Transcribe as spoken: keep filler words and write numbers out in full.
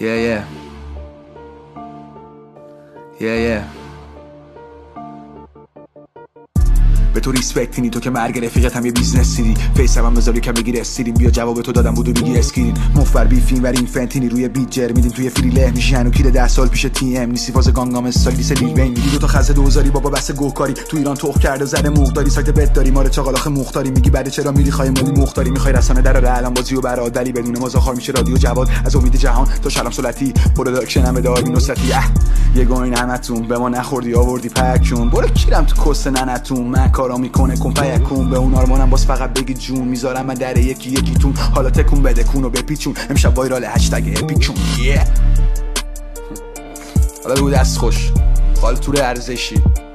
Yeah, yeah. Yeah, yeah. به تو ریسپکت اینی تو که مرگ رفیقت هم یه بیزنس دیدی فیس هم بذاری که بگیر استریم بیا جواب تو دادم بودو میگی اسکرین مفبر بی فیلم ولی این فنتینی روی بیت جر میدیم توی فریله میشی هنو کیر ده سال پیش تی ام نیستی فاز گانگام استایلیس لیل وین میگی دو تا خزه دوزاری بابا بس گوکاری تو ایران توخ کرده زده مقداری سایت بت داری ماره چاقالاخ مختاری میگی بعد چرا میری خای مالی مختاری میخوای رسانه دراره الان بازی و برات ولی بدون مزاخار میشه رادیو جواد از امید جهان تا شلم سلطی پروداکشن هم دار نصرتی یه گوین همتون به ما نخوردی آوردی پکون برو کیرم تو کست ننتون من کارا میکنه کن پیکون به اون آرمانم باز فقط بگی جون میذارم من در یکی یکیتون حالا تکون بده کونو بپیچون امشب وایرال هشتگ اپیکون yeah. حالا بگو دست خوش حال تور ارزشی